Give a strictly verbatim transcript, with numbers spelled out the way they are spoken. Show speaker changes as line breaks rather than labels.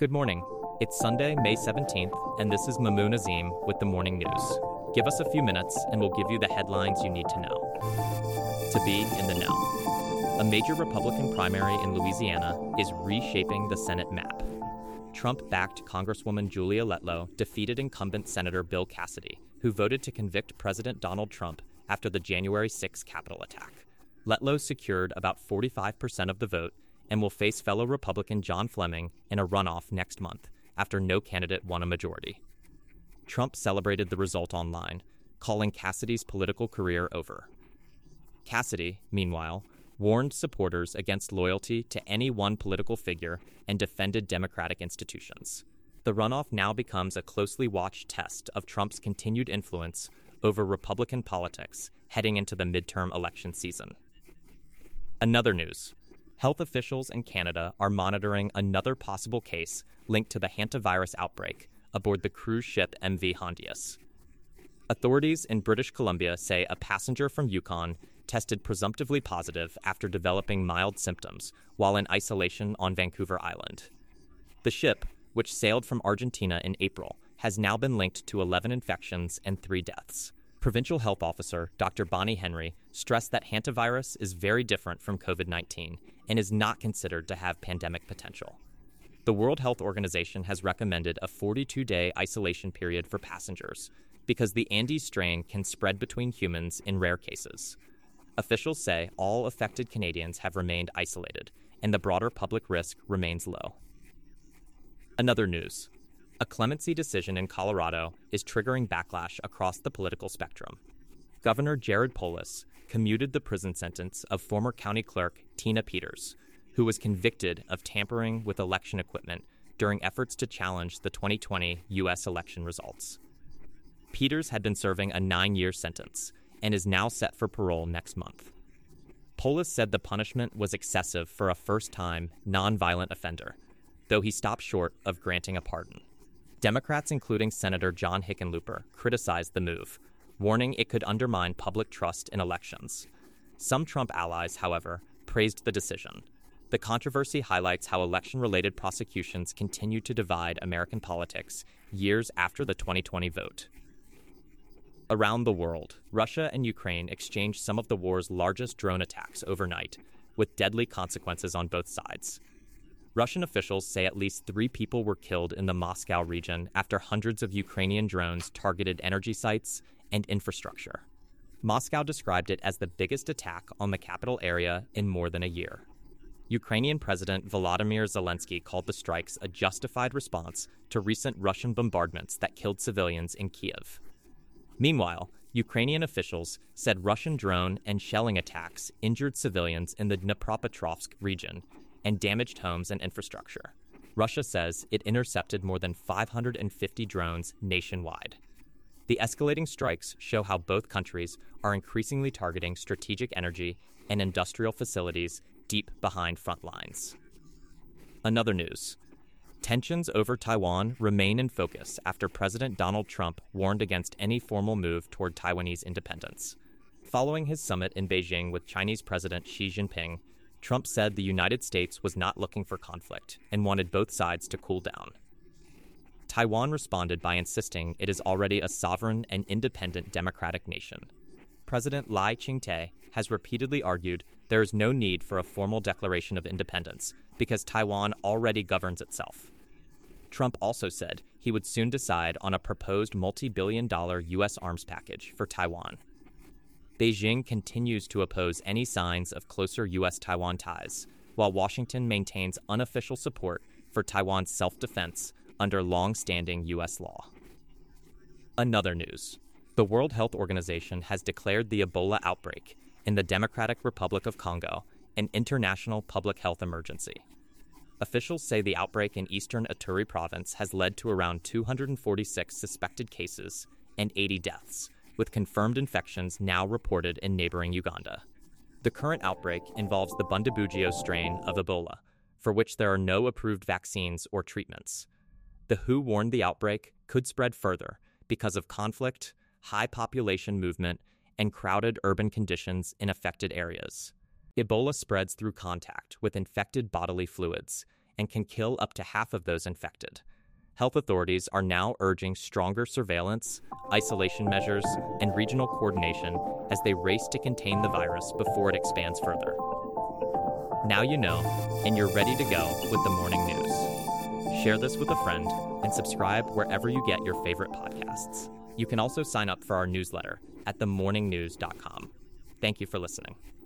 Good morning. It's Sunday, May seventeenth, and this is Mamoon Azim with the Morning News. Give us a few minutes and we'll give you the headlines you need to know. To be in the know. A major Republican primary in Louisiana is reshaping the Senate map. Trump-backed Congresswoman Julia Letlow defeated incumbent Senator Bill Cassidy, who voted to convict President Donald Trump after the January sixth Capitol attack. Letlow secured about forty-five percent of the vote and will face fellow Republican John Fleming in a runoff next month after no candidate won a majority. Trump celebrated the result online, calling Cassidy's political career over. Cassidy, meanwhile, warned supporters against loyalty to any one political figure and defended democratic institutions. The runoff now becomes a closely watched test of Trump's continued influence over Republican politics heading into the midterm election season. Another news. Health officials in Canada are monitoring another possible case linked to the hantavirus outbreak aboard the cruise ship M V Hondius. Authorities in British Columbia say a passenger from Yukon tested presumptively positive after developing mild symptoms while in isolation on Vancouver Island. The ship, which sailed from Argentina in April, has now been linked to eleven infections and three deaths. Provincial Health Officer Doctor Bonnie Henry stressed that hantavirus is very different from COVID nineteen and is not considered to have pandemic potential. The World Health Organization has recommended a forty-two day isolation period for passengers because the Andes strain can spread between humans in rare cases. Officials say all affected Canadians have remained isolated, and the broader public risk remains low. Another news. A clemency decision in Colorado is triggering backlash across the political spectrum. Governor Jared Polis commuted the prison sentence of former county clerk Tina Peters, who was convicted of tampering with election equipment during efforts to challenge the twenty twenty U S election results. Peters had been serving a nine-year sentence and is now set for parole next month. Polis said the punishment was excessive for a first-time, non-violent offender, though he stopped short of granting a pardon. Democrats, including Senator John Hickenlooper, criticized the move, warning it could undermine public trust in elections. Some Trump allies, however, praised the decision. The controversy highlights how election-related prosecutions continue to divide American politics years after the twenty twenty vote. Around the world, Russia and Ukraine exchanged some of the war's largest drone attacks overnight, with deadly consequences on both sides. Russian officials say at least three people were killed in the Moscow region after hundreds of Ukrainian drones targeted energy sites and infrastructure. Moscow described it as the biggest attack on the capital area in more than a year. Ukrainian President Volodymyr Zelensky called the strikes a justified response to recent Russian bombardments that killed civilians in Kyiv. Meanwhile, Ukrainian officials said Russian drone and shelling attacks injured civilians in the Dnipropetrovsk region and damaged homes and infrastructure. Russia says it intercepted more than five hundred fifty drones nationwide. The escalating strikes show how both countries are increasingly targeting strategic energy and industrial facilities deep behind front lines. Another news. Tensions over Taiwan remain in focus after President Donald Trump warned against any formal move toward Taiwanese independence. Following his summit in Beijing with Chinese President Xi Jinping, Trump said the United States was not looking for conflict and wanted both sides to cool down. Taiwan responded by insisting it is already a sovereign and independent democratic nation. President Lai Ching-te has repeatedly argued there is no need for a formal declaration of independence because Taiwan already governs itself. Trump also said he would soon decide on a proposed multi-billion dollar U S arms package for Taiwan. Beijing continues to oppose any signs of closer U S-Taiwan ties, while Washington maintains unofficial support for Taiwan's self-defense under long-standing U S law. Another news. The World Health Organization has declared the Ebola outbreak in the Democratic Republic of Congo an international public health emergency. Officials say the outbreak in eastern Ituri province has led to around two hundred forty-six suspected cases and eighty deaths, with confirmed infections now reported in neighboring Uganda. The current outbreak involves the Bundibugyo strain of Ebola, for which there are no approved vaccines or treatments. The W H O warned the outbreak could spread further because of conflict, high population movement, and crowded urban conditions in affected areas. Ebola spreads through contact with infected bodily fluids and can kill up to half of those infected. Health authorities are now urging stronger surveillance, isolation measures, and regional coordination as they race to contain the virus before it expands further. Now you know, and you're ready to go with the morning news. Share this with a friend and subscribe wherever you get your favorite podcasts. You can also sign up for our newsletter at the morning news dot com. Thank you for listening.